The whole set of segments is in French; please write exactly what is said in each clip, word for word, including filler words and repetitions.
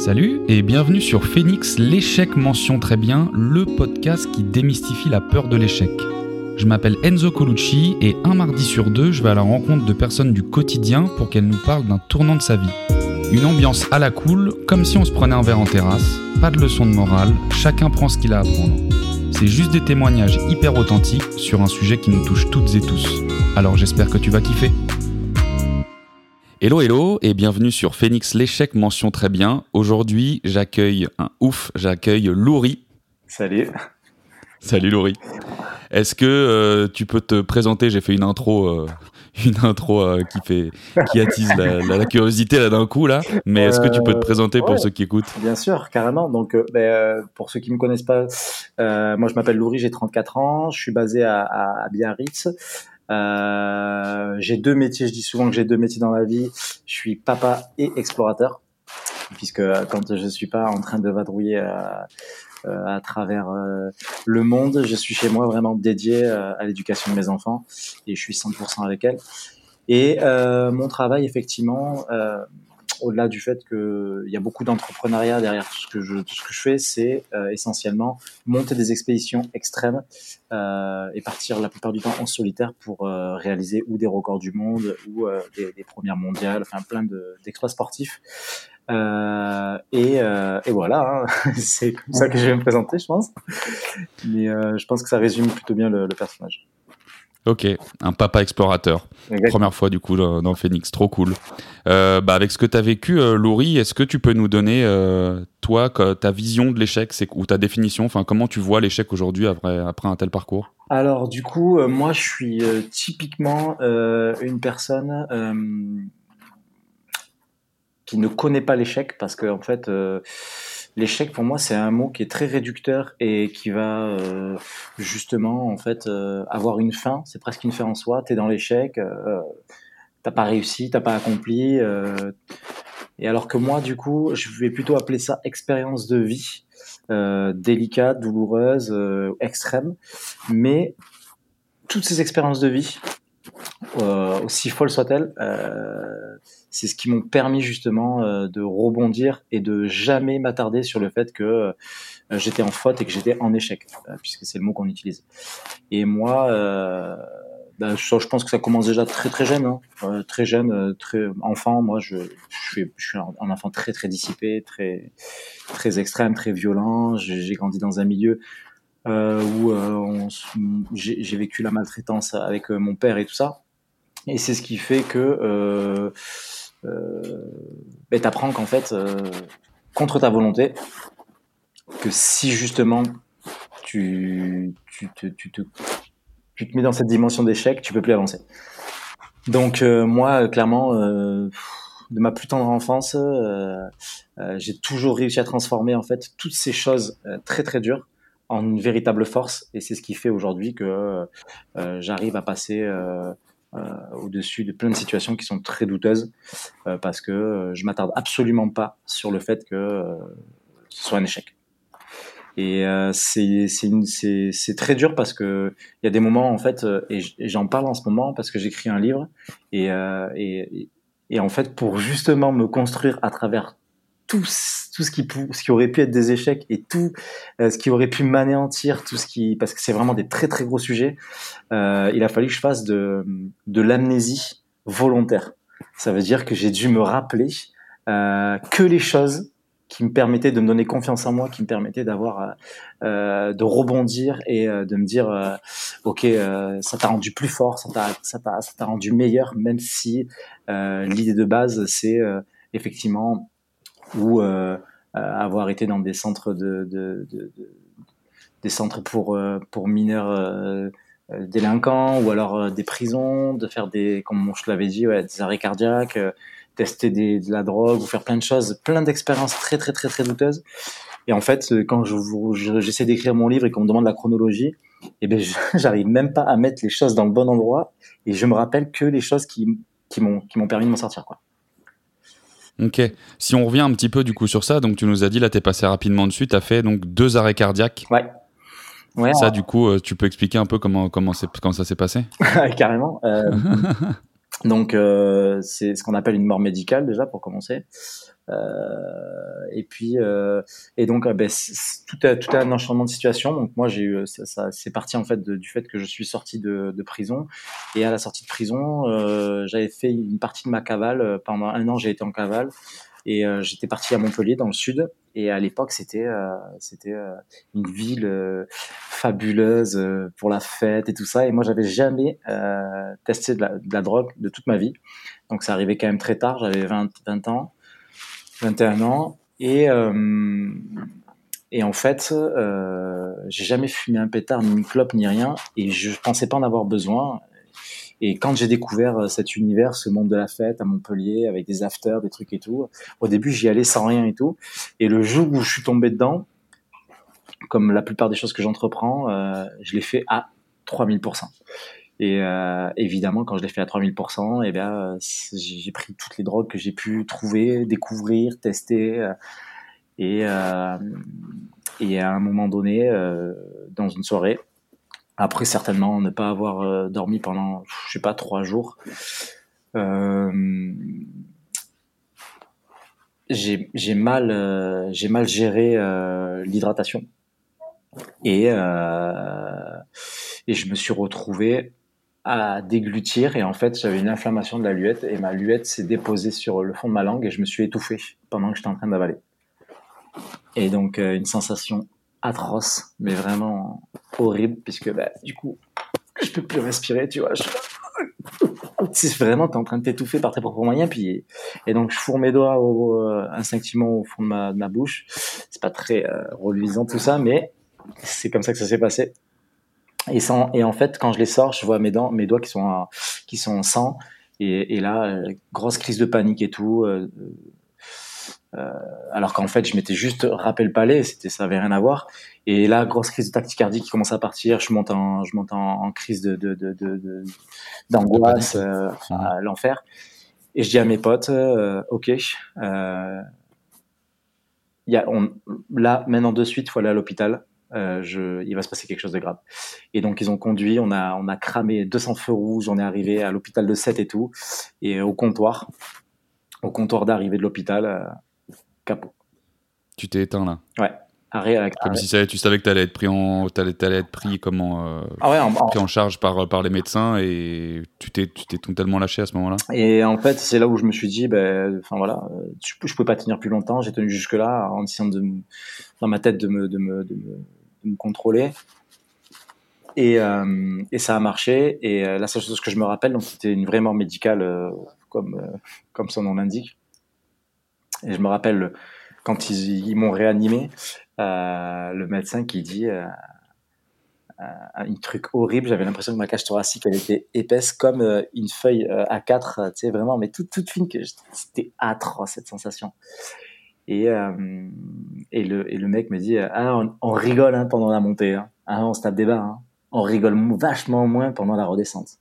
Salut et bienvenue sur Phoenix, l'échec mention très bien, le podcast qui démystifie la peur de l'échec. Je m'appelle Enzo Colucci et un mardi sur deux, je vais à la rencontre de personnes du quotidien pour qu'elles nous parlent d'un tournant de sa vie. Une ambiance à la cool, comme si on se prenait un verre en terrasse, pas de leçon de morale, chacun prend ce qu'il a à prendre. C'est juste des témoignages hyper authentiques sur un sujet qui nous touche toutes et tous. Alors j'espère que tu vas kiffer. Hello hello et bienvenue sur Phoenix, l'échec mention très bien. Aujourd'hui j'accueille un ouf, j'accueille Louri. Salut. Salut Louri. Est-ce que euh, tu peux te présenter? J'ai fait une intro, euh, une intro euh, qui fait, qui attise la, la, la curiosité là d'un coup là. Mais est-ce que tu peux te présenter euh, pour ouais, ceux qui écoutent? Bien sûr, carrément. Donc, euh, ben, euh, pour ceux qui me connaissent pas, euh, moi je m'appelle Louri, j'ai trente-quatre ans, je suis basé à, à, à Biarritz. Euh, j'ai deux métiers. Je dis souvent que j'ai deux métiers dans la vie. Je suis papa et explorateur, puisque quand je suis pas en train de vadrouiller à, à travers euh, le monde, je suis chez moi vraiment dédié euh, à l'éducation de mes enfants et je suis cent pour cent avec elles. Et euh, mon travail, effectivement, euh, au-delà du fait qu'il y a beaucoup d'entrepreneuriat derrière tout ce que je, tout ce que je fais, c'est euh, essentiellement monter des expéditions extrêmes euh, et partir la plupart du temps en solitaire pour euh, réaliser ou des records du monde ou euh, des, des premières mondiales, enfin plein de, d'exploits sportifs. Euh, et, euh, et voilà, hein. C'est comme ça que je vais me présenter, je pense. Mais euh, je pense que ça résume plutôt bien le, le personnage. Ok, un papa explorateur. Exactement. Première fois du coup dans, dans Phoenix, trop cool. Euh, bah avec ce que tu as vécu, euh, Louri, est-ce que tu peux nous donner, euh, toi, ta vision de l'échec, c'est, ou ta définition, enfin comment tu vois l'échec aujourd'hui après, après un tel parcours? Alors du coup, euh, moi je suis euh, typiquement euh, une personne euh, qui ne connaît pas l'échec parce que en fait... Euh, L'échec, pour moi, c'est un mot qui est très réducteur et qui va euh, justement, en fait, euh, avoir une fin. C'est presque une fin en soi. T'es dans l'échec, euh, t'as pas réussi, t'as pas accompli. Euh, et alors que moi, du coup, je vais plutôt appeler ça expérience de vie, euh, délicate, douloureuse, euh, extrême. Mais toutes ces expériences de vie, euh, aussi folles soient-elles, euh, c'est ce qui m'ont permis justement euh, de rebondir et de jamais m'attarder sur le fait que euh, j'étais en faute et que j'étais en échec, euh, puisque c'est le mot qu'on utilise. Et moi, euh, ben, je, je pense que ça commence déjà très très jeune, hein, euh, très jeune, euh, très enfant. Moi, je, je suis, je suis un, un enfant très très dissipé, très très extrême, très violent. J'ai, j'ai grandi dans un milieu euh, où euh, on, j'ai, j'ai vécu la maltraitance avec euh, mon père et tout ça. Et c'est ce qui fait que euh, euh, ben, t'apprends qu'en fait, euh, contre ta volonté, que si justement tu, tu, te, tu, te, tu te mets dans cette dimension d'échec, tu peux plus avancer. Donc euh, moi, clairement, euh, de ma plus tendre enfance, euh, euh, j'ai toujours réussi à transformer en fait toutes ces choses euh, très très dures en une véritable force. Et c'est ce qui fait aujourd'hui que euh, j'arrive à passer... Euh, Euh, au-dessus de plein de situations qui sont très douteuses euh, parce que euh, je m'attarde absolument pas sur le fait que euh, ce soit un échec. Et euh, c'est c'est, une, c'est c'est très dur parce que il y a des moments en fait euh, et, et j'en parle en ce moment parce que j'écris un livre et euh, et et en fait pour justement me construire à travers tout, tout ce qui ce qui aurait pu être des échecs et tout euh, ce qui aurait pu m'anéantir, tout ce qui parce que c'est vraiment des très très gros sujets. Euh, il a fallu que je fasse de de l'amnésie volontaire. Ça veut dire que j'ai dû me rappeler euh, que les choses qui me permettaient de me donner confiance en moi, qui me permettaient d'avoir euh, de rebondir et euh, de me dire euh, ok euh, ça t'a rendu plus fort, ça t'a ça t'a ça t'a rendu meilleur, même si euh, l'idée de base c'est euh, effectivement ou euh, avoir été dans des centres de, de, de, de des centres pour euh, pour mineurs euh, délinquants ou alors euh, des prisons, de faire des, comme je te l'avais dit, ouais, des arrêts cardiaques, euh, tester des, de la drogue ou faire plein de choses, plein d'expériences très très très très douteuses. Et en fait, quand je, je, j'essaie d'écrire mon livre et qu'on me demande la chronologie, eh ben je, j'arrive même pas à mettre les choses dans le bon endroit et je me rappelle que les choses qui qui m'ont qui m'ont permis de m'en sortir, quoi. Ok. Si on revient un petit peu du coup sur ça, donc tu nous as dit là, t'es passé rapidement dessus, t'as fait donc deux arrêts cardiaques. Ouais. Ouais, ça, ouais. du coup, euh, tu peux expliquer un peu comment comment c'est comment ça s'est passé? Carrément. Euh, Donc euh, c'est ce qu'on appelle une mort médicale déjà pour commencer. Euh, et puis euh, et donc euh, ben, c'est, c'est, tout est tout est un enchaînement de situations. Donc moi j'ai eu ça, ça c'est parti en fait de, du fait que je suis sorti de, de prison, et à la sortie de prison euh, j'avais fait une partie de ma cavale pendant un an. J'ai été en cavale et euh, j'étais parti à Montpellier dans le sud, et à l'époque c'était euh, c'était euh, une ville euh, fabuleuse euh, pour la fête et tout ça, et moi j'avais jamais euh, testé de la, de la drogue de toute ma vie. Donc ça arrivait quand même très tard, j'avais vingt, vingt ans, vingt et un ans, et euh, et en fait euh, j'ai jamais fumé un pétard ni une clope ni rien, et je pensais pas en avoir besoin. Et quand j'ai découvert cet univers, ce monde de la fête à Montpellier, avec des afters, des trucs et tout, au début j'y allais sans rien et tout, et le jour où je suis tombé dedans, comme la plupart des choses que j'entreprends, euh, je l'ai fait à trois mille pour cent. Et euh, évidemment, quand je l'ai fait à trois mille pour cent, eh bien, j'ai pris toutes les drogues que j'ai pu trouver, découvrir, tester. Euh, et, euh, et à un moment donné, euh, dans une soirée, après certainement ne pas avoir euh, dormi pendant, je sais pas, trois jours, euh, j'ai j'ai mal, euh, j'ai mal géré euh, l'hydratation. Et, euh, et je me suis retrouvé à déglutir, et en fait j'avais une inflammation de la luette, et ma luette s'est déposée sur le fond de ma langue et je me suis étouffé pendant que j'étais en train d'avaler. Et donc euh, une sensation atroce, mais vraiment horrible, puisque bah, du coup je peux plus respirer, tu vois. Je... c'est vraiment, t'es en train de t'étouffer par tes propres moyens, puis et donc je fourre mes doigts au, euh, instinctivement au fond de ma, de ma bouche. C'est pas très euh, reluisant tout ça, mais c'est comme ça que ça s'est passé. Et, sans, et en fait, quand je les sors, je vois mes dents, mes doigts qui sont en, qui sont en sang. Et, et là, euh, grosse crise de panique et tout. Euh, euh, alors qu'en fait, je m'étais juste râpé le palais, c'était, ça avait rien à voir. Et là, grosse crise de tachycardie qui commence à partir. Je monte en, je monte en, en crise de, de, de, de, de d'angoisse, euh, mmh. à l'enfer. Et je dis à mes potes, euh, ok, euh, y a, on, là, maintenant de suite, il faut aller à l'hôpital. Euh, je, il va se passer quelque chose de grave. Et donc ils ont conduit, on a, on a cramé deux cents feux rouges, on est arrivé à l'hôpital de Sète et tout, et au comptoir, au comptoir d'arrivée de l'hôpital, euh, capot. Tu t'es éteint là. Ouais. Arrêt, arrêt. Comme si ça, tu savais que t'allais être pris en, t'allais, t'allais être pris comment, euh, ah ouais, en, en... pris en charge par par les médecins, et tu t'es, tu t'es totalement lâché à ce moment-là. Et en fait, c'est là où je me suis dit, ben, enfin voilà, je, je peux pas tenir plus longtemps. J'ai tenu jusque là en essayant de, dans ma tête, de me, de me, de me, de me contrôler. Et, euh, et ça a marché. Et euh, la seule chose que je me rappelle, donc c'était une vraie mort médicale, euh, comme euh, comme son nom l'indique. Et je me rappelle quand ils, ils m'ont réanimé, euh, le médecin qui dit euh, un truc horrible. J'avais l'impression que ma cage thoracique elle était épaisse comme euh, une feuille euh, A quatre, tu sais, vraiment, mais toute toute fine. Que je... c'était atroce cette sensation. Et euh, et le et le mec me dit ah on, on rigole hein, pendant la montée, hein. Ah on se tape des barres. Hein. On rigole vachement moins pendant la redescente.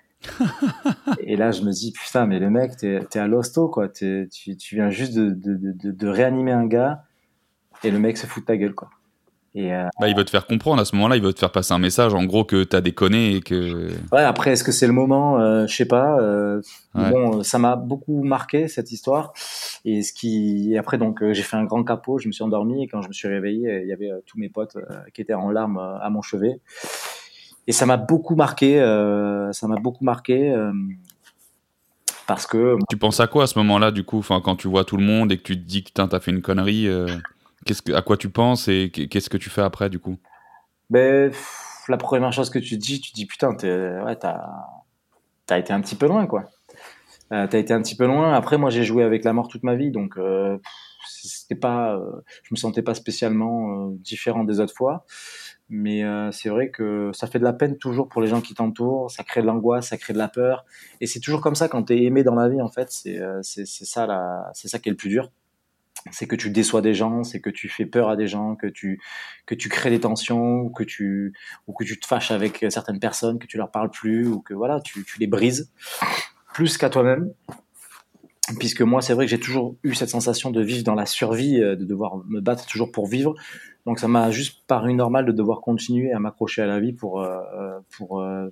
Et là, je me dis, putain, mais le mec, t'es, t'es à l'hosto, quoi. T'es, tu, tu viens juste de, de, de, de réanimer un gars, et le mec se fout de ta gueule, quoi. Et euh... bah, il veut te faire comprendre à ce moment-là, il veut te faire passer un message, en gros, que t'as déconné et que. ouais, après, est-ce que c'est le moment euh, je sais pas. Euh, Ouais. Bon, ça m'a beaucoup marqué, cette histoire. Et ce qui, et après, donc, euh, j'ai fait un grand capot, je me suis endormi, et quand je me suis réveillé, il y avait euh, tous mes potes euh, qui étaient en larmes euh, à mon chevet. Et ça m'a beaucoup marqué, euh, ça m'a beaucoup marqué. Euh, Parce que... Tu penses à quoi à ce moment-là, du coup, enfin, quand tu vois tout le monde et que tu te dis que t'as fait une connerie, euh, qu'est-ce que, à quoi tu penses et qu'est-ce que tu fais après, du coup? Ben, pff, la première chose que tu dis, tu te dis putain, t'es, ouais, t'as, t'as été un petit peu loin, quoi. Euh, t'as été un petit peu loin. Après, moi, j'ai joué avec la mort toute ma vie, donc euh, c'était pas, euh, je me sentais pas spécialement euh, différent des autres fois. Mais euh, c'est vrai que ça fait de la peine toujours pour les gens qui t'entourent, ça crée de l'angoisse, ça crée de la peur, et c'est toujours comme ça quand t'es aimé dans la vie, en fait. C'est, euh, c'est, c'est ça la, c'est ça qui est le plus dur. C'est que tu déçois des gens, c'est que tu fais peur à des gens, que tu que tu crées des tensions, ou que tu ou que tu te fâches avec certaines personnes, que tu leur parles plus, ou que voilà, tu, tu les brises plus qu'à toi-même. Puisque moi, c'est vrai que j'ai toujours eu cette sensation de vivre dans la survie, de devoir me battre toujours pour vivre. Donc ça m'a juste paru normal de devoir continuer à m'accrocher à la vie pour euh, pour euh,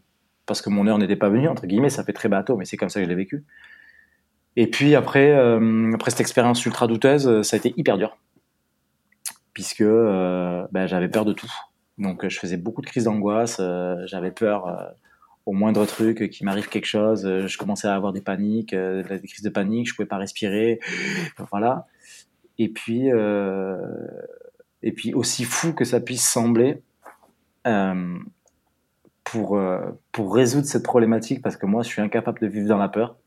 parce que mon heure n'était pas venue, entre guillemets, ça fait très bateau, mais c'est comme ça que je l'ai vécu. Et puis après, euh, après cette expérience ultra douteuse, ça a été hyper dur, puisque euh, ben, j'avais peur de tout. Donc je faisais beaucoup de crises d'angoisse, euh, j'avais peur euh, au moindre truc, qu'il m'arrive quelque chose, euh, je commençais à avoir des paniques, euh, des crises de panique, je pouvais pas respirer, voilà. Et puis, euh, et puis aussi fou que ça puisse sembler, euh, pour, euh, pour résoudre cette problématique, parce que moi je suis incapable de vivre dans la peur,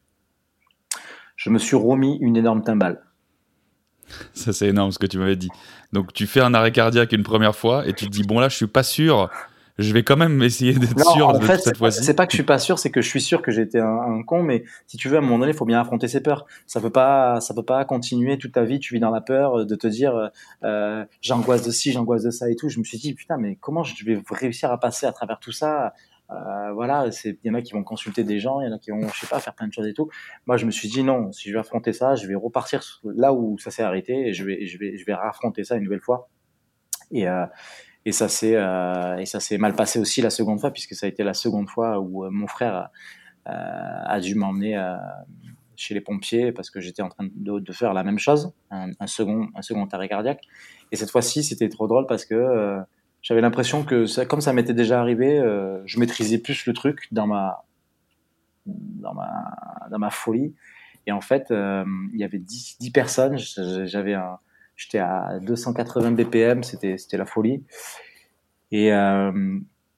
je me suis remis une énorme timbale. Ça, c'est énorme ce que tu m'avais dit. Donc, tu fais un arrêt cardiaque une première fois et tu te dis, bon, là, je suis pas sûr. Je vais quand même essayer d'être Non, sûr en de fait, cette c'est pas, fois-ci. c'est pas que je suis pas sûr, c'est que je suis sûr que j'étais un, un con, mais si tu veux, à un moment donné, il faut bien affronter ses peurs. Ça peut pas, ça peut pas continuer toute ta vie, tu vis dans la peur, de te dire, euh, j'angoisse de ci, j'angoisse de ça et tout. Je me suis dit, putain, mais comment je vais réussir à passer à travers tout ça? Euh, voilà, c'est, il y en a qui vont consulter des gens, il y en a qui vont, je sais pas, faire plein de choses et tout. Moi, je me suis dit, non, si je vais affronter ça, je vais repartir là où ça s'est arrêté et je vais, je vais, je vais raffronter ça une nouvelle fois. Et, euh, Et ça s'est euh, et ça s'est mal passé aussi la seconde fois, puisque ça a été la seconde fois où euh, mon frère euh, a dû m'emmener euh, chez les pompiers parce que j'étais en train de, de faire la même chose, un, un second un second arrêt cardiaque. Et cette fois-ci, c'était trop drôle parce que euh, j'avais l'impression que ça, comme ça m'était déjà arrivé, euh, je maîtrisais plus le truc dans ma dans ma dans ma folie. Et en fait, euh, il y avait dix, dix personnes. J'avais un J'étais à deux cent quatre-vingts B P M, c'était c'était la folie. Et, euh,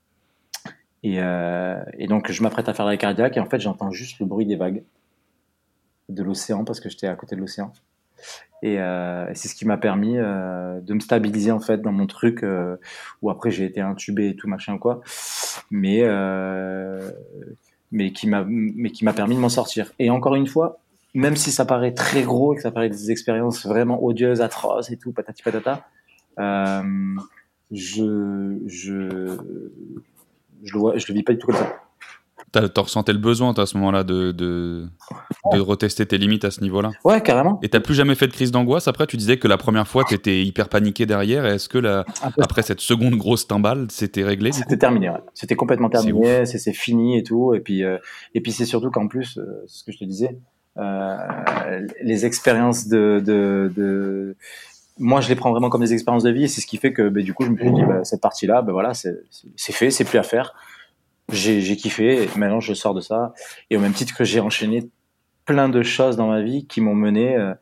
et, euh, et donc, je m'apprête à faire l'arrêt cardiaque et en fait, j'entends juste le bruit des vagues de l'océan parce que j'étais à côté de l'océan. Et, euh, et c'est ce qui m'a permis euh, de me stabiliser en fait dans mon truc euh, où après j'ai été intubé et tout machin quoi. Mais euh, mais qui m'a mais qui m'a permis de m'en sortir. Et encore une fois, même si ça paraît très gros et que ça paraît des expériences vraiment odieuses, atroces et tout, patati patata, euh, je je je le vois, je le vis pas du tout comme ça. T'as, t'as ressenti le besoin, toi, à ce moment-là, de, de, de retester tes limites à ce niveau-là. Ouais, carrément. Et t'as plus jamais fait de crise d'angoisse. Après, tu disais que la première fois, t'étais hyper paniqué derrière. Et est-ce que la, après cette seconde grosse timbale, c'était réglé du C'était coup terminé, ouais. C'était complètement C'est terminé, ouf. c'est, c'est fini et tout. Et puis, euh, et puis c'est surtout qu'en plus, euh, c'est ce que je te disais, euh, les expériences de, de, de, moi, je les prends vraiment comme des expériences de vie, et c'est ce qui fait que, bah, du coup, je me suis dit, bah, cette partie-là, bah, voilà, c'est, c'est fait, c'est plus à faire. J'ai, j'ai kiffé, et maintenant je sors de ça. Et au même titre que j'ai enchaîné plein de choses dans ma vie qui m'ont mené euh,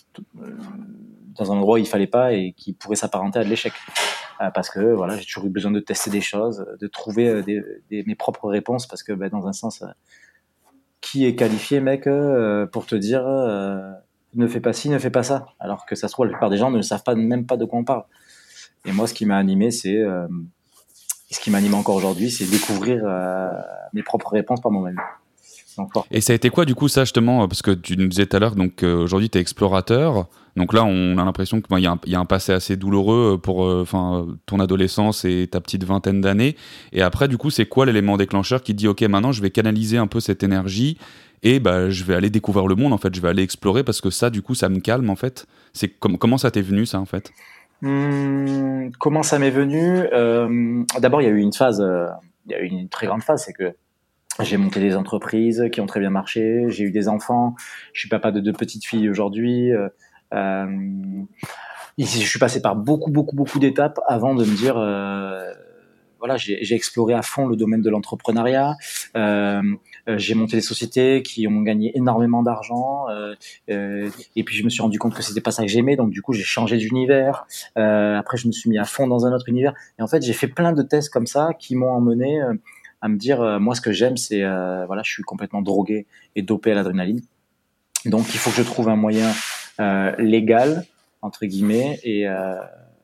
dans un endroit où il fallait pas et qui pourraient s'apparenter à de l'échec. Euh, parce que voilà, j'ai toujours eu besoin de tester des choses, de trouver euh, des, des, mes propres réponses, parce que bah, dans un sens, euh, qui est qualifié, mec, euh, pour te dire euh, ne fais pas ci, ne fais pas ça, alors que ça se trouve la plupart des gens ne savent pas même pas de quoi on parle. Et moi, ce qui m'a animé, c'est euh, ce qui m'anime encore aujourd'hui, c'est découvrir euh, mes propres réponses par moi-même. Donc, fort. Et ça a été quoi du coup ça justement, parce que tu nous disais tout à l'heure, donc euh, aujourd'hui tu es explorateur, donc là on a l'impression qu'il y, y a un passé assez douloureux pour enfin euh, ton adolescence et ta petite vingtaine d'années, et après du coup c'est quoi l'élément déclencheur qui dit ok maintenant je vais canaliser un peu cette énergie et bah, je vais aller découvrir le monde en fait, je vais aller explorer parce que ça du coup ça me calme en fait. C'est com- comment ça t'est venu ça en fait? Hum, comment ça m'est venu euh, D'abord il y a eu une phase, euh, il y a eu une très grande phase, c'est que j'ai monté des entreprises qui ont très bien marché, j'ai eu des enfants, je suis papa de deux petites filles aujourd'hui. Euh, euh, je suis passé par beaucoup, beaucoup, beaucoup d'étapes avant de me dire, euh, voilà, j'ai, j'ai exploré à fond le domaine de l'entrepreneuriat. Euh, euh, j'ai monté des sociétés qui ont gagné énormément d'argent. Euh, euh, et puis je me suis rendu compte que c'était pas ça que j'aimais, donc du coup j'ai changé d'univers. Euh, après je me suis mis à fond dans un autre univers. Et en fait j'ai fait plein de tests comme ça qui m'ont emmené euh, à me dire, euh, moi ce que j'aime c'est, euh, voilà, je suis complètement drogué et dopé à l'adrénaline. Donc il faut que je trouve un moyen euh, légal entre guillemets et euh,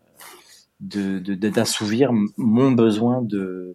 de, de, de d'assouvir mon besoin de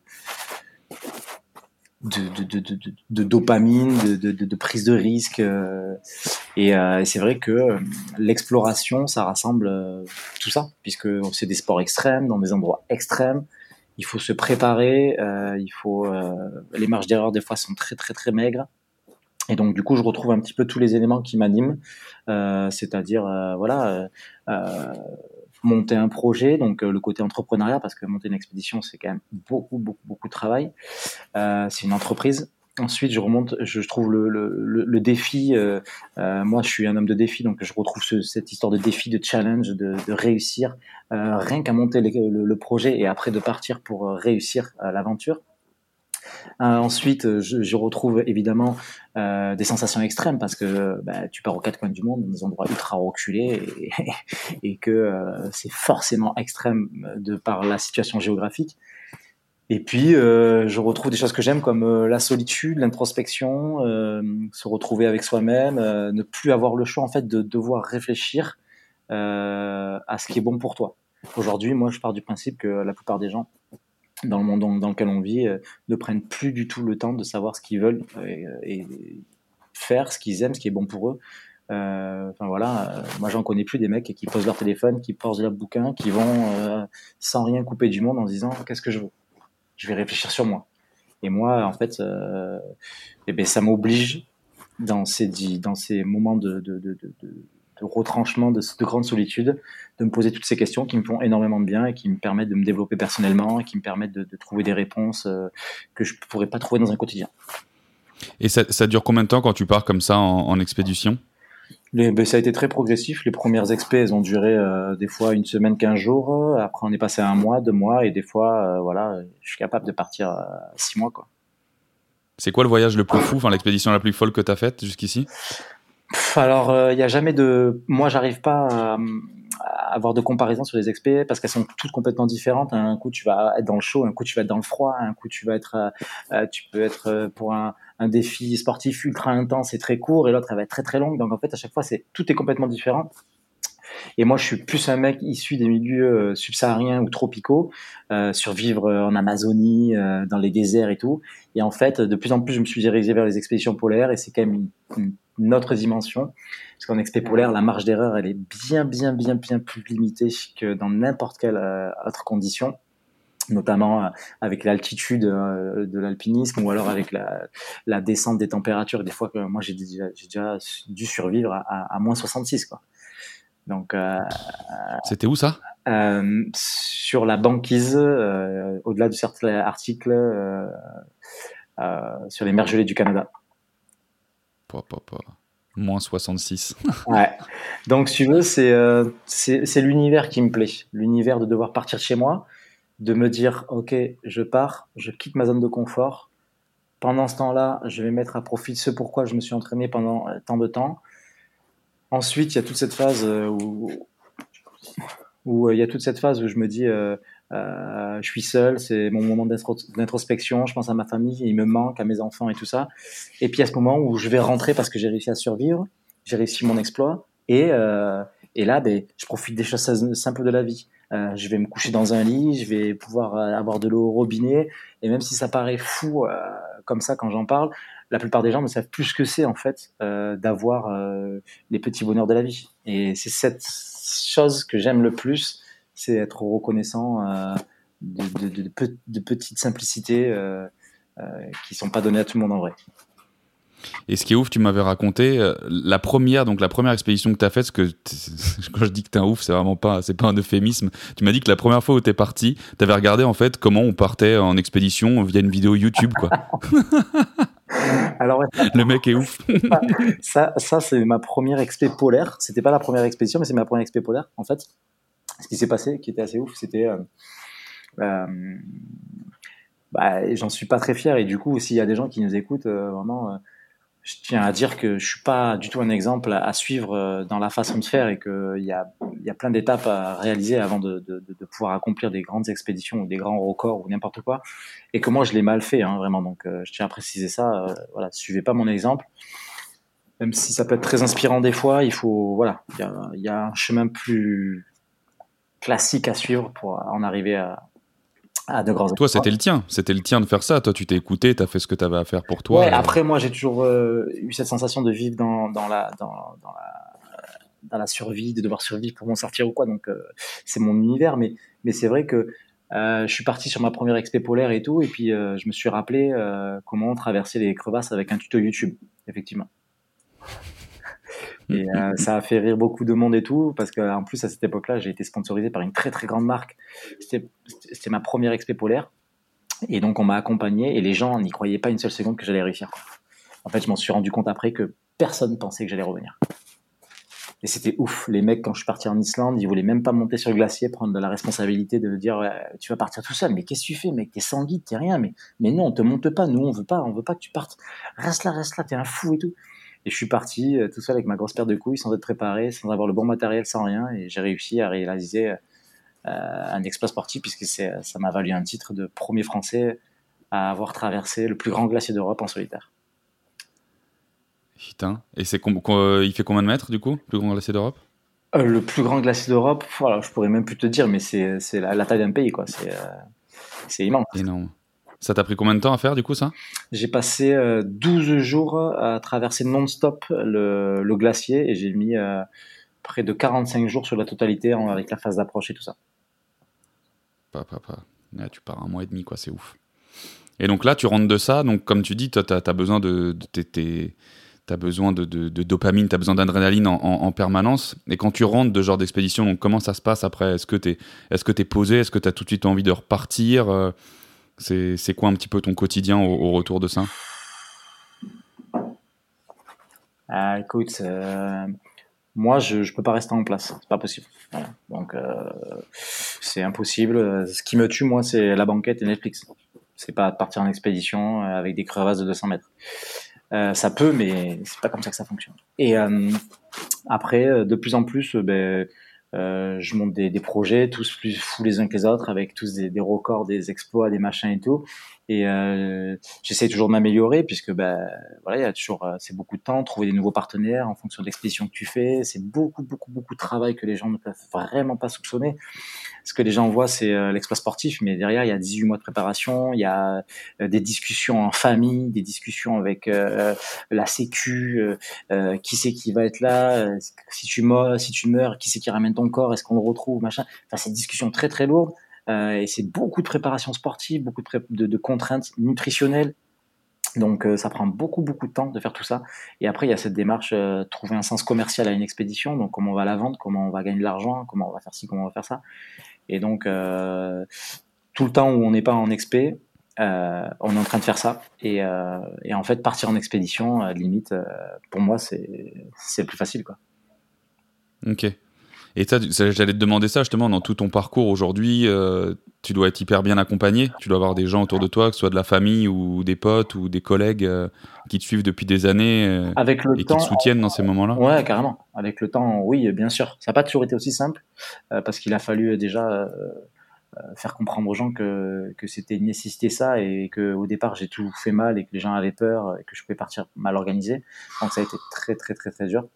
de, de, de, de, de dopamine, de, de, de prise de risque. Euh, et, euh, et c'est vrai que euh, l'exploration, ça rassemble euh, tout ça, puisque c'est des sports extrêmes, dans des endroits extrêmes. Il faut se préparer, euh, il faut, euh, les marges d'erreur des fois sont très très très maigres. Et donc du coup, je retrouve un petit peu tous les éléments qui m'animent, euh, c'est-à-dire euh, voilà, euh, monter un projet, donc euh, le côté entrepreneuriat, parce que monter une expédition, c'est quand même beaucoup, beaucoup, beaucoup de travail. Euh, c'est une entreprise. Ensuite, je remonte, je, je trouve le, le, le, le défi. Euh, euh, moi, je suis un homme de défi, donc je retrouve ce, cette histoire de défi, de challenge, de, de réussir, euh, rien qu'à monter les, le, le projet et après de partir pour réussir euh, l'aventure. Euh, ensuite, je, je retrouve évidemment euh, des sensations extrêmes parce que bah, tu pars aux quatre coins du monde, dans des endroits ultra reculés et, et que euh, c'est forcément extrême de par la situation géographique. Et puis, euh, je retrouve des choses que j'aime comme euh, la solitude, l'introspection, euh, se retrouver avec soi-même, euh, ne plus avoir le choix en fait de devoir réfléchir euh, à ce qui est bon pour toi. Aujourd'hui, moi, je pars du principe que la plupart des gens dans le monde dans, dans lequel on vit euh, ne prennent plus du tout le temps de savoir ce qu'ils veulent et, et faire ce qu'ils aiment, ce qui est bon pour eux. Euh, enfin voilà, euh, moi j'en connais plus des mecs qui posent leur téléphone, qui posent leur bouquin, qui vont euh, sans rien couper du monde en se disant qu'est-ce que je veux. Je vais réfléchir sur moi. Et moi, en fait, euh, eh ben, ça m'oblige dans ces, dans ces moments de, de, de, de, de retranchement, de, de grande solitude, de me poser toutes ces questions qui me font énormément de bien et qui me permettent de me développer personnellement et qui me permettent de, de trouver des réponses euh, que je ne pourrais pas trouver dans un quotidien. Et ça, ça dure combien de temps quand tu pars comme ça en, en expédition ? Les, ben, ça a été très progressif. Les premières expés, elles ont duré euh, des fois une semaine, quinze jours. Après, on est passé à un mois, deux mois, et des fois, euh, voilà, je suis capable de partir euh, six mois, quoi. C'est quoi le voyage le plus fou, enfin l'expédition la plus folle que tu as faite jusqu'ici ? Pff, alors, il euh, y a jamais de. Moi, j'arrive pas à, à avoir de comparaison sur les expés parce qu'elles sont toutes complètement différentes. Un coup, tu vas être dans le chaud, un coup, tu vas être dans le froid, un coup, tu vas être, euh, tu peux être euh, pour un, un défi sportif ultra intense et très court, et l'autre, elle va être très très longue. Donc, en fait, à chaque fois, c'est tout est complètement différent. Et moi, je suis plus un mec issu des milieux subsahariens ou tropicaux, euh, survivre en Amazonie, euh, dans les déserts et tout. Et en fait, de plus en plus, je me suis dirigé vers les expéditions polaires, et c'est quand même une, une autre dimension. Parce qu'en expé polaire, la marge d'erreur, elle est bien, bien, bien, bien plus limitée que dans n'importe quelle euh, autre condition, notamment euh, avec l'altitude euh, de l'alpinisme, ou alors avec la, la descente des températures. Des fois, que moi, j'ai déjà, j'ai déjà dû survivre à, à, à moins soixante-six, quoi. Donc, euh, c'était où ça ? euh, Sur la banquise, euh, au-delà du cercle article, euh, euh, sur les mers gelées du Canada. Pas, pas, pas. moins soixante-six. Ouais. Donc, si tu veux, c'est, euh, c'est, c'est l'univers qui me plaît. L'univers de devoir partir de chez moi, de me dire, OK, je pars, je quitte ma zone de confort. Pendant ce temps-là, je vais mettre à profit ce pourquoi je me suis entraîné pendant tant de temps. Ensuite, il y a toute cette phase où, où il y a toute cette phase où je me dis, euh, euh, je suis seul, c'est mon moment d'introspection, je pense à ma famille, il me manque, à mes enfants et tout ça. Et puis à ce moment où je vais rentrer parce que j'ai réussi à survivre, j'ai réussi mon exploit, et, euh, et là, ben, je profite des choses simples de la vie. Euh, je vais me coucher dans un lit, je vais pouvoir avoir de l'eau au robinet, et même si ça paraît fou euh, comme ça quand j'en parle, la plupart des gens ne savent plus ce que c'est en fait euh, d'avoir euh, les petits bonheurs de la vie. Et c'est cette chose que j'aime le plus, c'est être reconnaissant euh, de, de, de, de, de petites simplicités euh, euh, qui sont pas données à tout le monde en vrai. Et ce qui est ouf, tu m'avais raconté euh, la première, donc la première expédition que tu as faite, parce que quand je dis que t'es un ouf, c'est vraiment pas, c'est pas un euphémisme. Tu m'as dit que la première fois où t'es parti, t'avais regardé en fait comment on partait en expédition via une vidéo YouTube, quoi. Alors, ouais, le mec est ouf. ça, ça c'est ma première expé polaire. C'était pas la première expédition, mais c'est ma première expé polaire. En fait, ce qui s'est passé, qui était assez ouf, c'était, euh, euh, bah, j'en suis pas très fier. Et du coup, s'il y a des gens qui nous écoutent, euh, vraiment. Euh, je tiens à dire que je suis pas du tout un exemple à suivre dans la façon de faire, et qu'il y a, il y a plein d'étapes à réaliser avant de, de, de pouvoir accomplir des grandes expéditions ou des grands records ou n'importe quoi, et que moi je l'ai mal fait, hein, vraiment. Donc euh, je tiens à préciser ça. Euh, voilà, suivez pas mon exemple, même si ça peut être très inspirant des fois. Il faut, voilà, il y a, il y a un chemin plus classique à suivre pour en arriver à Ah, de grands toi, c'était le tien. C'était le tien de faire ça. Toi, tu t'es écouté, t'as fait ce que t'avais à faire pour toi. Ouais, et... après, moi, j'ai toujours euh, eu cette sensation de vivre dans, dans, la, dans, dans, la, dans la survie, de devoir survivre pour m'en sortir ou quoi. Donc, euh, c'est mon univers. Mais, mais c'est vrai que euh, je suis parti sur ma première expé polaire et tout. Et puis, euh, je me suis rappelé euh, comment traverser les crevasses avec un tuto YouTube, effectivement. Et euh, ça a fait rire beaucoup de monde et tout, parce qu'en plus, à cette époque-là, j'ai été sponsorisé par une très très grande marque. C'était, c'était ma première expé polaire. Et donc, on m'a accompagné et les gens n'y croyaient pas une seule seconde que j'allais réussir. En fait, je m'en suis rendu compte après que personne pensait que j'allais revenir. Et c'était ouf. Les mecs, quand je suis parti en Islande, ils voulaient même pas monter sur le glacier, prendre de la responsabilité de dire ouais, tu vas partir tout seul. Mais qu'est-ce que tu fais, mec? T'es sans guide, t'es rien. Mais, mais non, on te monte pas. Nous, on veut pas. On veut pas que tu partes. Reste là, reste là. T'es un fou et tout. Et je suis parti euh, tout seul avec ma grosse paire de couilles, sans être préparé, sans avoir le bon matériel, sans rien. Et j'ai réussi à réaliser euh, un exploit sportif puisque c'est, ça m'a valu un titre de premier Français à avoir traversé le plus grand glacier d'Europe en solitaire. Putain. Et c'est com- com- il fait combien de mètres du coup, le plus grand glacier d'Europe? Euh, le plus grand glacier d'Europe, voilà, je pourrais même plus te dire, mais c'est, c'est la, la taille d'un pays, quoi. C'est, euh, c'est immense. Énorme. Ça t'a pris combien de temps à faire du coup ça? J'ai passé euh, douze jours à traverser non-stop le, le glacier et j'ai mis euh, près de quarante-cinq jours sur la totalité en, avec la phase d'approche et tout ça. Pas, pas, pas. Là, tu pars un mois et demi, quoi, c'est ouf. Et donc là, tu rentres de ça, donc comme tu dis, tu as besoin de, de, de, de t'as besoin de, de, de dopamine, t'as besoin d'adrénaline en, en, en permanence. Et quand tu rentres de genre d'expédition, donc comment ça se passe après? Est-ce que t'es, est-ce que t'es posé? Est-ce que t'as tout de suite envie de repartir? euh, c'est, c'est quoi un petit peu ton quotidien au, au retour de ça? Ah, écoute, euh, moi, je ne peux pas rester en place. C'est pas possible. Voilà. Donc, euh, c'est impossible. Ce qui me tue, moi, c'est la banquette et Netflix. C'est pas de partir en expédition avec des crevasses de deux cents mètres. Euh, ça peut, mais c'est pas comme ça que ça fonctionne. Et euh, après, de plus en plus, ben, euh, je monte des, des projets, tous plus fous les uns que les autres, avec tous des, des records, des exploits, des machins et tout. Et euh, j'essaie toujours de m'améliorer, puisque ben voilà, il y a toujours, c'est beaucoup de temps, trouver des nouveaux partenaires en fonction de l'expédition que tu fais. C'est beaucoup, beaucoup, beaucoup de travail que les gens ne peuvent vraiment pas soupçonner. Ce que les gens voient, c'est euh, l'exploit sportif, mais derrière, il y a dix-huit mois de préparation, il y a euh, des discussions en famille, des discussions avec euh, la sécu, euh, euh, qui c'est qui va être là, euh, si tu meurs, si tu meurs, qui c'est qui ramène ton corps, est-ce qu'on le retrouve, machin. Enfin, c'est une discussion très très lourde, euh, et c'est beaucoup de préparation sportive, beaucoup de, pré- de, de contraintes nutritionnelles. Donc euh, ça prend beaucoup beaucoup de temps de faire tout ça. Et après il y a cette démarche, euh, trouver un sens commercial à une expédition. Donc comment on va la vendre, comment on va gagner de l'argent, comment on va faire ci, comment on va faire ça. Et donc, euh, tout le temps où on n'est pas en expé, euh, on est en train de faire ça. Et, euh, et en fait, partir en expédition, euh, limite, euh, pour moi, c'est, c'est le plus facile, quoi. Ok. Et ça, j'allais te demander ça justement, dans tout ton parcours aujourd'hui, euh, tu dois être hyper bien accompagné, tu dois avoir des gens autour de toi, que ce soit de la famille ou des potes ou des collègues euh, qui te suivent depuis des années euh, Avec le et temps, qui te soutiennent dans ces moments-là. ouais, carrément. Avec le temps, oui, bien sûr. Ça n'a pas toujours été aussi simple, euh, parce qu'il a fallu déjà euh, faire comprendre aux gens que, que c'était une nécessité ça, et que au départ j'ai tout fait mal et que les gens avaient peur et que je pouvais partir mal organisé. Donc ça a été très très très très dur.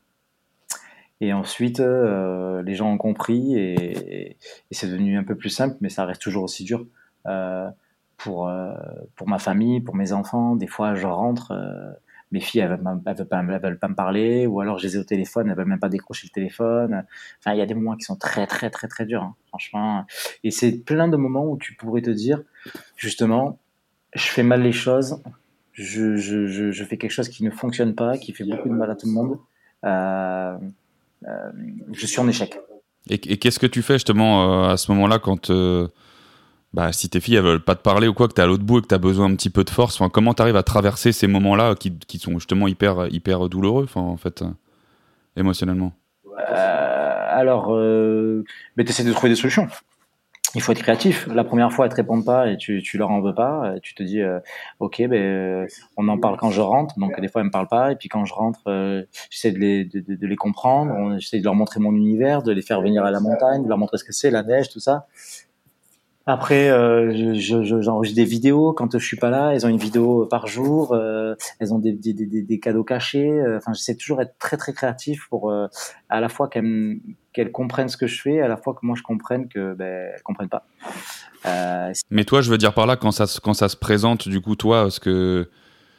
Et ensuite, euh, les gens ont compris et, et c'est devenu un peu plus simple, mais ça reste toujours aussi dur euh, pour euh, pour ma famille, pour mes enfants. Des fois, je rentre, euh, mes filles elles veulent, elles veulent pas, elles veulent pas me parler, ou alors je les ai au téléphone, elles veulent même pas décrocher le téléphone. Enfin, il y a des moments qui sont très très très très durs, hein, franchement. Et c'est plein de moments où tu pourrais te dire, justement, je fais mal les choses, je je je, je fais quelque chose qui ne fonctionne pas, qui fait beaucoup de mal à tout le monde. Euh, euh, je suis en échec. Et, et qu'est-ce que tu fais justement euh, à ce moment-là quand, euh, bah, si tes filles elles veulent pas te parler ou quoi, que t'es à l'autre bout et que t'as besoin un petit peu de force, enfin, comment t'arrives à traverser ces moments-là qui, qui sont justement hyper, hyper douloureux, enfin, en fait, euh, émotionnellement? Euh, alors, euh, mais tu essaies de trouver des solutions. Il faut être créatif. La première fois, elles te répondent pas et tu, tu leur en veux pas. Tu te dis, euh, ok, ben, euh, on en parle quand je rentre. Donc des fois, elles me parlent pas. Et puis quand je rentre, euh, j'essaie de les, de, de, de les comprendre. On, j'essaie de leur montrer mon univers, de les faire venir à la montagne, de leur montrer ce que c'est, la neige, tout ça. Après, euh, je, je, j'enregistre des vidéos quand je suis pas là. Elles ont une vidéo par jour. Euh, elles ont des, des, des, des cadeaux cachés. Enfin, j'essaie toujours d'être très très créatif pour euh, à la fois qu'elles, qu'elles comprennent ce que je fais, à la fois que moi je comprenne que ben elles comprennent pas. Euh, Mais toi, je veux dire par là, quand ça, quand ça se présente, du coup, toi, parce que...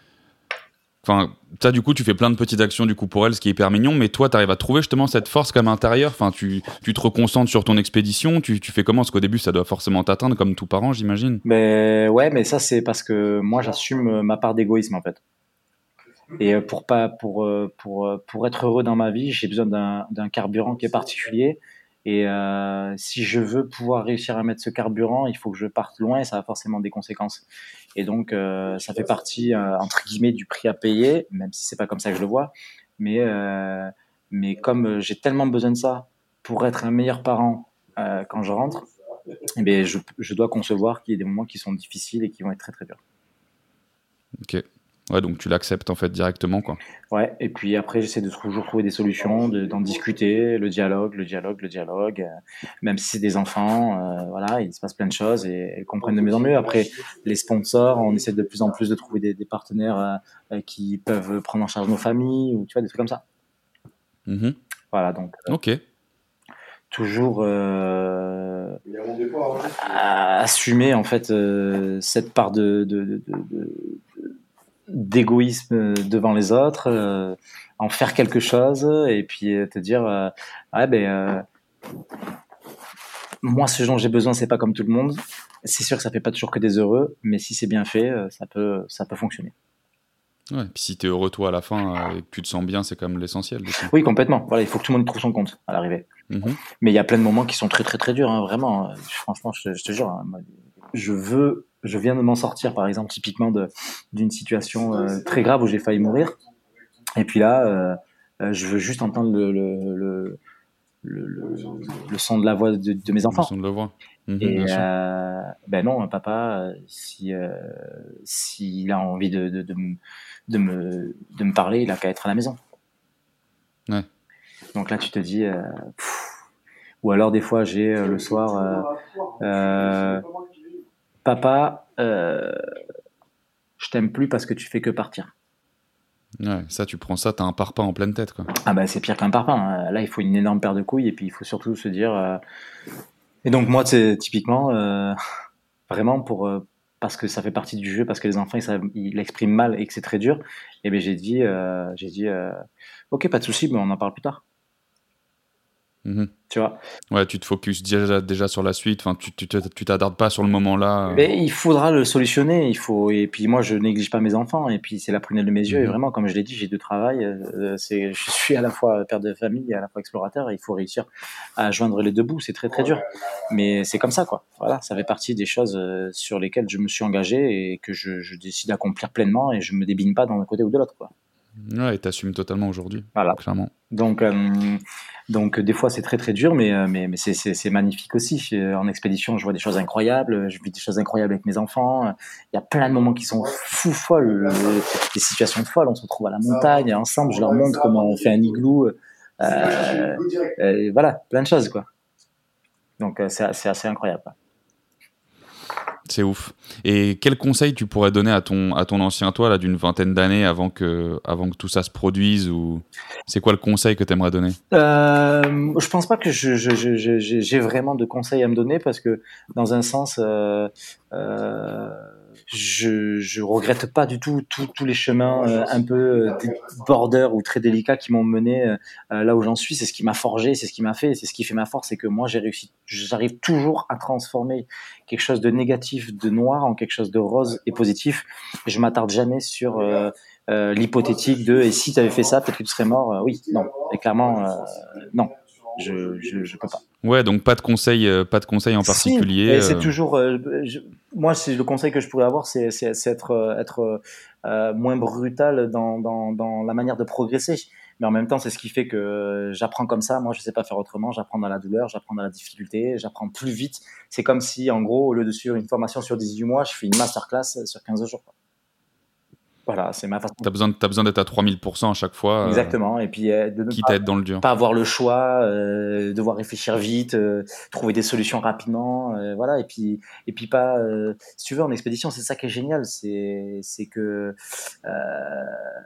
Enfin, ça, du coup, tu fais plein de petites actions, du coup, pour elle, ce qui est hyper mignon, mais toi, t'arrives à trouver justement cette force comme intérieure. Enfin, tu, tu te reconcentres sur ton expédition, tu, tu fais comment? Parce qu'au début, ça doit forcément t'atteindre, comme tout parent, j'imagine. Mais ouais, mais ça c'est parce que moi j'assume ma part d'égoïsme en fait. Et euh, pour pas pour euh, pour euh, pour être heureux dans ma vie, j'ai besoin d'un d'un carburant qui est particulier. Et euh, si je veux pouvoir réussir à mettre ce carburant, il faut que je parte loin et ça a forcément des conséquences. Et donc, euh, ça fait partie, euh, entre guillemets, du prix à payer, même si c'est pas comme ça que je le vois. Mais, euh, mais comme euh, j'ai tellement besoin de ça pour être un meilleur parent euh, quand je rentre, eh bien, je, je dois concevoir qu'il y a des moments qui sont difficiles et qui vont être très très durs. Ok. Ouais, donc tu l'acceptes en fait directement, quoi. Ouais, et puis après, j'essaie de toujours trouver des solutions, de, d'en discuter, le dialogue, le dialogue, le dialogue. euh, même si c'est des enfants, euh, voilà, il se passe plein de choses et ils comprennent de mieux en mieux. Après, les sponsors, on essaie de plus en plus de trouver des, des partenaires euh, euh, qui peuvent prendre en charge nos familles ou tu vois, des trucs comme ça. Mhm. Voilà, donc euh, Ok. toujours euh, à assumer en fait euh, cette part de, de, de, de, de- d'égoïsme devant les autres, euh, en faire quelque chose et puis euh, te dire euh, ouais ben euh, moi ce dont j'ai besoin c'est pas comme tout le monde. C'est sûr que ça fait pas toujours que des heureux, mais si c'est bien fait, euh, ça peut ça peut fonctionner. Ouais. Puis si t'es heureux toi à la fin euh, et que tu te sens bien, c'est quand même l'essentiel du coup. Oui, complètement. Voilà, il faut que tout le monde trouve son compte à l'arrivée. Mhm. Mais il y a plein de moments qui sont très très très durs, hein, vraiment. Franchement, je, te- je te jure, hein, moi, je veux, je viens de m'en sortir, par exemple, typiquement de d'une situation euh, très grave où j'ai failli mourir. Et puis là, euh, euh, je veux juste entendre le, le, le, le, le, le son de la voix de, de mes Le enfants. son de la voix. Mhm, Et bien sûr. euh, ben non, papa, euh, si euh, s'il a envie de, de, de, me, de, me, de me parler, il a qu'à être à la maison. Ouais. Donc là, tu te dis, euh, pff. Ou alors des fois, j'ai euh, le soir, euh, euh, papa, euh, je t'aime plus parce que tu fais que partir. Ouais. Ça, tu prends ça, t'as un parpaing en pleine tête, quoi. Ah ben c'est pire qu'un parpaing, hein. Là, il faut une énorme paire de couilles et puis il faut surtout se dire. Euh... Et donc moi, c'est typiquement euh, vraiment pour euh, parce que ça fait partie du jeu, parce que les enfants ils, savent- ils l'expriment mal et que c'est très dur. Et ben j'ai dit, euh, j'ai dit, euh, ok, pas de souci, mais on en parle plus tard. Mhm. Tu vois. Ouais, tu te focuses déjà, déjà sur la suite. Enfin, tu, tu, te- tu t'attardes pas sur le moment là. euh. Mais il faudra le solutionner. Il faut. Et puis moi, je néglige pas mes enfants. Et puis c'est la prunelle de mes yeux. Et Mhm. vraiment, comme je l'ai dit, j'ai deux travails. Euh, c'est, je suis à la fois père de famille et à la fois explorateur. Et il faut réussir à joindre les deux bouts. C'est très très dur. Mais c'est comme ça, quoi. Voilà, ça fait partie des choses euh, sur lesquelles je me suis engagé et que je, je décide d'accomplir pleinement. Et je me débine pas d'un côté ou de l'autre, quoi. Ouais, et t'assumes totalement aujourd'hui, Voilà. clairement. Donc, euh, donc des fois c'est très très dur, mais, euh, mais, mais c'est, c'est, c'est magnifique aussi. Euh, En expédition, je vois des choses incroyables, je vis des choses incroyables avec mes enfants. Il y a plein de moments qui sont fous folles, euh, des situations folles. On se retrouve à la montagne ensemble, je leur montre comment on fait un igloo. Euh, euh, voilà, plein de choses quoi. Donc euh, c'est, c'est assez incroyable. C'est ouf. Et quel conseil tu pourrais donner à ton, à ton ancien toi là d'une vingtaine d'années avant que, avant que tout ça se produise ou... C'est quoi le conseil que tu aimerais donner? Euh, je pense pas que je, je, je, je- j'ai vraiment de conseils à me donner parce que dans un sens, euh, euh, je, je regrette pas du tout tous tous les chemins euh, un peu euh, border ou très délicats qui m'ont mené euh, là où j'en suis. C'est ce qui m'a forgé, c'est ce qui m'a fait, c'est ce qui fait ma force, c'est que moi j'ai réussi, j'arrive toujours à transformer quelque chose de négatif, de noir en quelque chose de rose et positif. Et je m'attarde jamais sur euh, euh, l'hypothétique de et si tu avais fait ça, peut-être que tu serais mort. Euh, oui, non. Et clairement, euh, non. Je, je, je peux pas. Ouais, donc pas de conseil, euh, pas de conseil en Si, particulier. et c'est euh. toujours. Euh, je- moi, c'est le conseil que je pourrais avoir, c'est, c'est, c'est être, euh, être euh, moins brutal dans, dans, dans la manière de progresser. Mais en même temps, c'est ce qui fait que j'apprends comme ça. Moi, je sais pas faire autrement. J'apprends dans la douleur, j'apprends dans la difficulté, j'apprends plus vite. C'est comme si, en gros, au lieu de suivre une formation sur dix-huit mois, je fais une masterclass sur quinze jours. Voilà, c'est ma façon. T'as besoin, t'as besoin d'être à trois mille pour cent à chaque fois, euh, Exactement. Et puis euh, de ne quitte à pas, être dans le dur. pas avoir le choix, euh, devoir réfléchir vite, euh, trouver des solutions rapidement, euh, voilà. Et puis et puis pas, euh, si tu veux, en expédition, c'est ça qui est génial, c'est c'est que euh,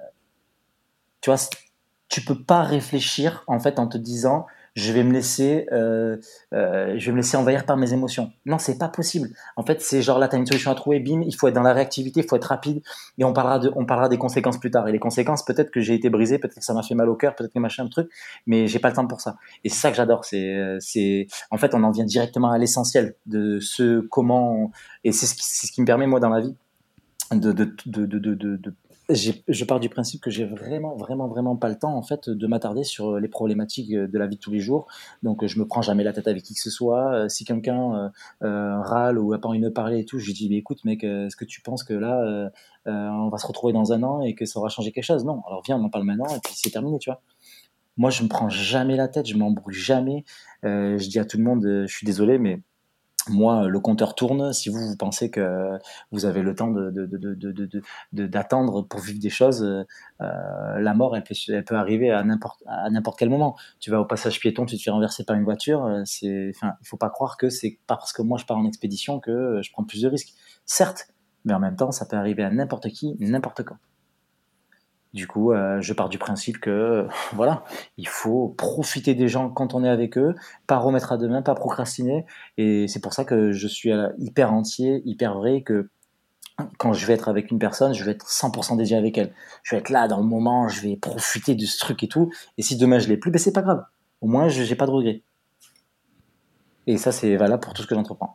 tu vois, tu peux pas réfléchir en fait en te disant je vais me laisser euh, euh, je vais me laisser envahir par mes émotions. Non, c'est pas possible. En fait, c'est genre là tu as une solution à trouver, bim, il faut être dans la réactivité, il faut être rapide et on parlera de on parlera des conséquences plus tard. Et les conséquences, peut-être que j'ai été brisé, peut-être que ça m'a fait mal au cœur, peut-être que machin truc, mais j'ai pas le temps pour ça. Et c'est ça que j'adore, c'est c'est en fait on en vient directement à l'essentiel de ce comment on... et c'est ce qui c'est ce qui me permet moi dans la vie de de de de de, de, de j'ai, je pars du principe que j'ai vraiment, vraiment, vraiment pas le temps en fait de m'attarder sur les problématiques de la vie de tous les jours. Donc, je me prends jamais la tête avec qui que ce soit. Euh, Si quelqu'un euh, euh, râle ou a pas envie de me parler et tout, je lui dis, mais écoute, mec, euh, est-ce que tu penses que là, euh, euh, on va se retrouver dans un an et que ça aura changé quelque chose? Non. Alors viens, on en parle maintenant et puis c'est terminé, tu vois. Moi, je me prends jamais la tête, je m'embrouille jamais. Euh, je dis à tout le monde, euh, je suis désolé, mais moi, le compteur tourne. Si vous, vous pensez que vous avez le temps de, de, de, de, de, de- de- d'attendre pour vivre des choses, euh, euh, la mort, elle peut, elle peut arriver à n'importe, à n'importe quel moment. Tu vas au passage piéton, tu te fais renverser par une voiture. euh, C'est, enfin, il faut pas croire que c'est parce que moi je pars en expédition que euh, je prends plus de risques. Certes, mais en même temps, ça peut arriver à n'importe qui, n'importe quand. Du coup, euh, je pars du principe que euh, voilà, il faut profiter des gens quand on est avec eux, pas remettre à demain, pas procrastiner. Et c'est pour ça que je suis euh, hyper entier, hyper vrai, que quand je vais être avec une personne, je vais être cent pour cent dédié avec elle. Je vais être là dans le moment, je vais profiter de ce truc et tout. Et si demain je l'ai plus, ben c'est pas grave. Au moins, je j'ai pas de regrets. Et ça, c'est valable pour tout ce que j'entreprends.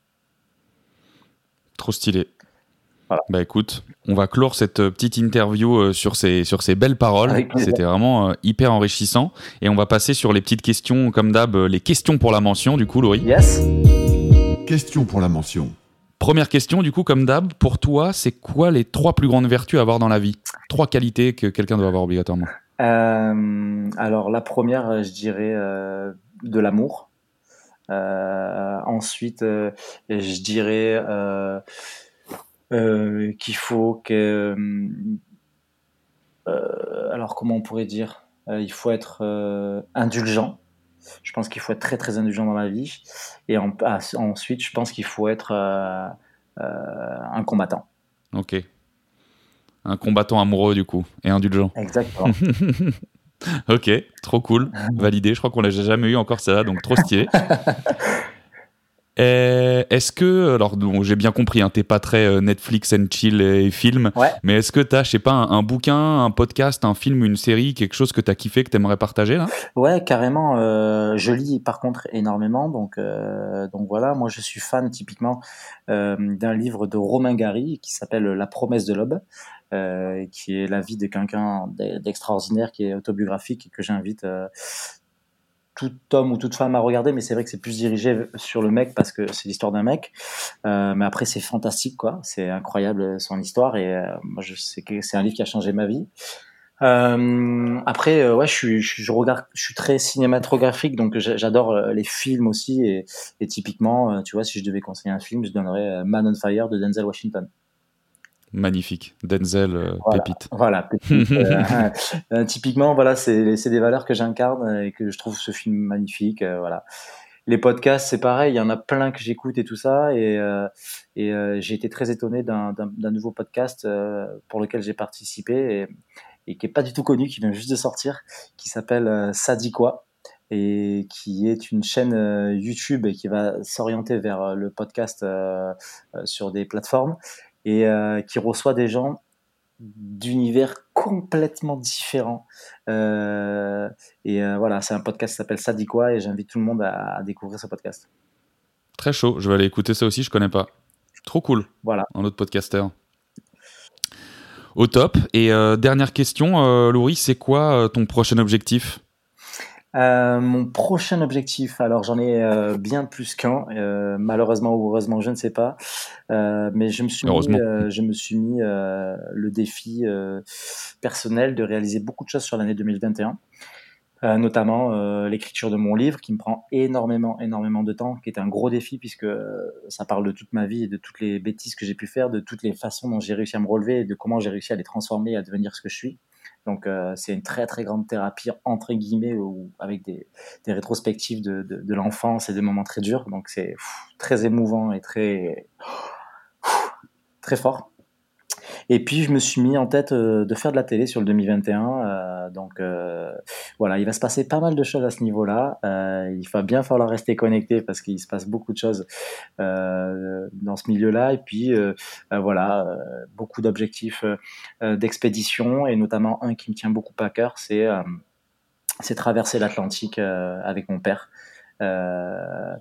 Trop stylé. Voilà. Bah écoute, on va clore cette euh, petite interview euh, sur ces, sur ces belles paroles. Avec plaisir. C'était vraiment euh, hyper enrichissant. Et on va passer sur les petites questions, comme d'hab, euh, les questions pour la mention, du coup, Laurie. Yes. Question pour la mention. Première question, du coup, comme d'hab, pour toi, c'est quoi les trois plus grandes vertus à avoir dans la vie? Trois qualités que quelqu'un doit avoir obligatoirement. Euh, alors, la première, je dirais euh, de l'amour. Euh, ensuite, euh, je dirais euh, euh, qu'il faut que... euh, alors, comment on pourrait dire? Euh, Il faut être euh, indulgent. Je pense qu'il faut être très très indulgent dans la vie. Et en- ah, ensuite, je pense qu'il faut être euh, euh, un combattant. Ok. Un combattant amoureux, du coup, et indulgent. Exactement. Ok, trop cool. Validé. Je crois qu'on l'a jamais eu encore, ça, donc trop stylé. Et est-ce que, alors bon, j'ai bien compris, hein, t'es pas très euh, Netflix and chill et film, Ouais. mais est-ce que t'as, je sais pas, un, un bouquin, un podcast, un film, une série, quelque chose que t'as kiffé, que t'aimerais partager là? Ouais, carrément. Euh, je lis par contre énormément, donc euh, donc voilà. Moi, je suis fan typiquement euh, d'un livre de Romain Gary qui s'appelle La promesse de l'aube, euh, qui est la vie de quelqu'un d'e- d'extraordinaire, qui est autobiographique et que j'invite euh, tout homme ou toute femme à regarder. Mais c'est vrai que c'est plus dirigé sur le mec parce que c'est l'histoire d'un mec. Euh, mais après, c'est fantastique, quoi. C'est incroyable son histoire et euh, moi, je sais que c'est un livre qui a changé ma vie. Euh, après, euh, ouais, je suis, je, je regarde, je suis très cinématographique, donc j'a- j'adore euh, les films aussi. Et, et typiquement, euh, tu vois, si je devais conseiller un film, je donnerais euh, Man on Fire de Denzel Washington. Magnifique. Denzel, euh, Voilà, pépite. voilà. Petit, euh, euh, typiquement, voilà, c'est c'est des valeurs que j'incarne et que je trouve ce film magnifique. Euh, voilà. Les podcasts, c'est pareil, il y en a plein que j'écoute et tout ça, et, euh, et euh, j'ai été très étonné d'un d'un- d'un nouveau podcast euh, pour lequel j'ai participé et, et qui est pas du tout connu, qui vient juste de sortir, qui s'appelle euh, Ça dit quoi, et qui est une chaîne euh, YouTube et qui va s'orienter vers euh, le podcast euh, euh, sur des plateformes et euh, qui reçoit des gens d'univers complètement différents. Euh, et euh, voilà, c'est un podcast qui s'appelle Ça dit quoi et j'invite tout le monde à, à découvrir ce podcast. Très chaud. Je vais aller écouter ça aussi, je connais pas. Trop cool. Voilà. Un autre podcasteur. Au top. Et euh, dernière question, euh, Laurie, c'est quoi euh, ton prochain objectif? Euh, mon prochain objectif, alors j'en ai euh, bien plus qu'un, euh, malheureusement ou heureusement, je ne sais pas, euh, mais je me suis mis, Heureusement. euh, je me suis mis euh, le défi euh, personnel de réaliser beaucoup de choses sur l'année deux mille vingt et un. Euh, notamment euh, l'écriture de mon livre qui me prend énormément, énormément de temps, qui est un gros défi puisque euh, ça parle de toute ma vie et de toutes les bêtises que j'ai pu faire, de toutes les façons dont j'ai réussi à me relever et de comment j'ai réussi à les transformer et à devenir ce que je suis. Donc euh, c'est une très très grande thérapie entre guillemets ou avec des, des rétrospectives de, de, de l'enfance et des moments très durs. Donc c'est pff, très émouvant et très très fort. Et puis je me suis mis en tête euh, de faire de la télé sur le deux mille vingt et un. Euh, donc euh, voilà, il va se passer pas mal de choses à ce niveau-là. Euh, il va bien falloir rester connecté parce qu'il se passe beaucoup de choses euh, dans ce milieu-là. Et puis euh, euh, voilà, euh, beaucoup d'objectifs euh, d'expédition et notamment un qui me tient beaucoup à cœur, c'est euh, c'est traverser l'Atlantique euh, avec mon père. Euh,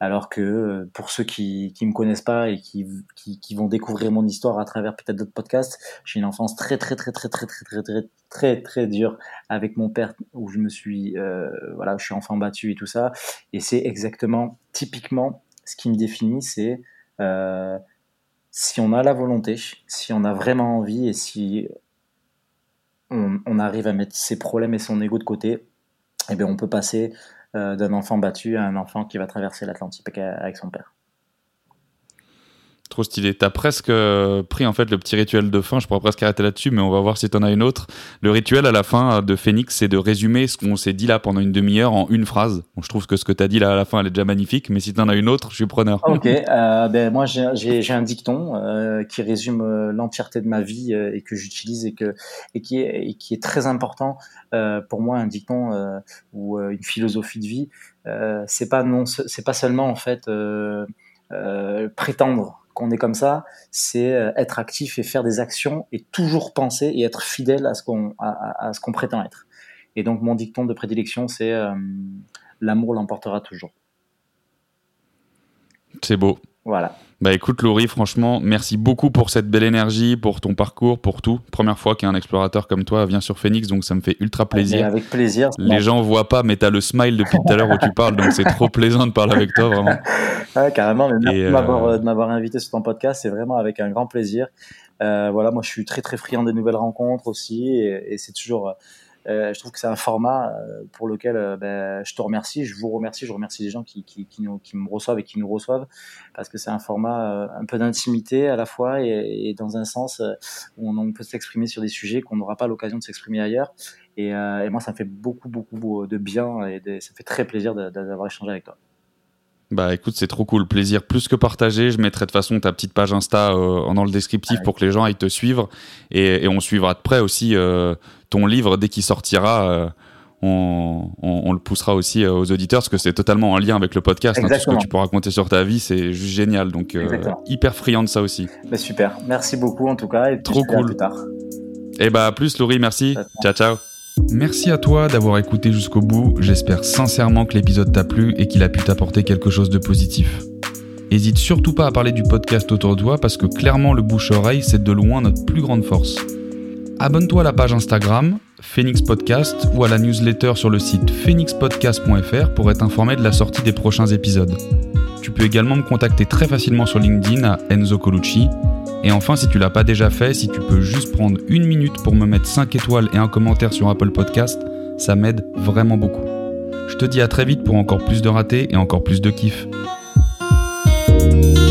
alors que pour ceux qui qui me connaissent pas et qui qui, qui vont découvrir mon histoire à travers peut-être d'autres podcasts, j'ai une enfance très très très très très très très très très très dure avec mon père, où je me suis euh, voilà, je suis enfant battu et tout ça, et c'est exactement typiquement ce qui me définit, c'est euh, si on a la volonté, si on a vraiment envie, et si on, on arrive à mettre ses problèmes et son ego de côté, eh bien on peut passer euh, d'un enfant battu à un enfant qui va traverser l'Atlantique avec son père. Trop stylé. T'as presque pris en fait le petit rituel de fin. Je pourrais presque arrêter là-dessus, mais on va voir si t'en as une autre. Le rituel à la fin de Phoenix, c'est de résumer ce qu'on s'est dit là pendant une demi-heure en une phrase. Bon, je trouve que ce que t'as dit là à la fin, elle est déjà magnifique, mais si t'en as une autre, je suis preneur. Ok, euh, ben moi j'ai, j'ai, j'ai un dicton euh, qui résume euh, l'entièreté de ma vie euh, et que j'utilise et que et qui est et qui est très important euh, pour moi. Un dicton euh, ou euh, une philosophie de vie, euh, c'est pas non, c'est pas seulement en fait euh, euh, prétendre qu'on est comme ça, c'est être actif et faire des actions et toujours penser et être fidèle à ce qu'on, à, à, à ce qu'on prétend être. Et donc mon dicton de prédilection, c'est euh, l'amour l'emportera toujours. C'est beau. Voilà. Bah écoute Laurie, franchement, merci beaucoup pour cette belle énergie, pour ton parcours, pour tout. Première fois qu'un explorateur comme toi vient sur Phoenix, donc ça me fait ultra plaisir. Mais avec plaisir. Les gens voient pas, mais t'as le smile depuis tout à l'heure où tu parles, donc c'est trop plaisant de parler avec toi, vraiment. Ouais, carrément. Mais merci Et de, m'avoir, euh... de m'avoir invité sur ton podcast, c'est vraiment avec un grand plaisir. Euh, voilà, moi je suis très très friand des nouvelles rencontres aussi, et, et c'est toujours... Euh, je trouve que c'est un format euh, pour lequel euh, ben, je te remercie, je vous remercie, je remercie les gens qui, qui, qui, nous, qui me reçoivent et qui nous reçoivent, parce que c'est un format euh, un peu d'intimité à la fois et, et dans un sens euh, où on, on peut s'exprimer sur des sujets qu'on n'aura pas l'occasion de s'exprimer ailleurs. Et, euh, et moi, ça me fait beaucoup, beaucoup de bien et de, ça me fait très plaisir de, de, d'avoir échangé avec toi. Bah écoute, c'est trop cool, plaisir plus que partagé. Je mettrai de toute façon ta petite page Insta euh, dans le descriptif ouais. pour que les gens aillent te suivre, et, et on suivra de près aussi euh, ton livre dès qu'il sortira. Euh, on, on, on le poussera aussi aux auditeurs, parce que c'est totalement en lien avec le podcast. Hein, tout ce que tu peux raconter sur ta vie, c'est juste génial. Donc euh, hyper friand de ça aussi. Bah, super, merci beaucoup en tout cas, et trop cool. À plus tard. Et bah à plus Laurie, merci. Ciao ciao. Merci à toi d'avoir écouté jusqu'au bout, j'espère sincèrement que l'épisode t'a plu et qu'il a pu t'apporter quelque chose de positif. N'hésite surtout pas à parler du podcast autour de toi, parce que clairement le bouche-oreille c'est de loin notre plus grande force. Abonne-toi à la page Instagram, Phoenix Podcast, ou à la newsletter sur le site phoenix podcast point f r pour être informé de la sortie des prochains épisodes. Tu peux également me contacter très facilement sur LinkedIn à Enzo Colucci. Et enfin, si tu l'as pas déjà fait, si tu peux juste prendre une minute pour me mettre cinq étoiles et un commentaire sur Apple Podcast, ça m'aide vraiment beaucoup. Je te dis à très vite pour encore plus de ratés et encore plus de kiff.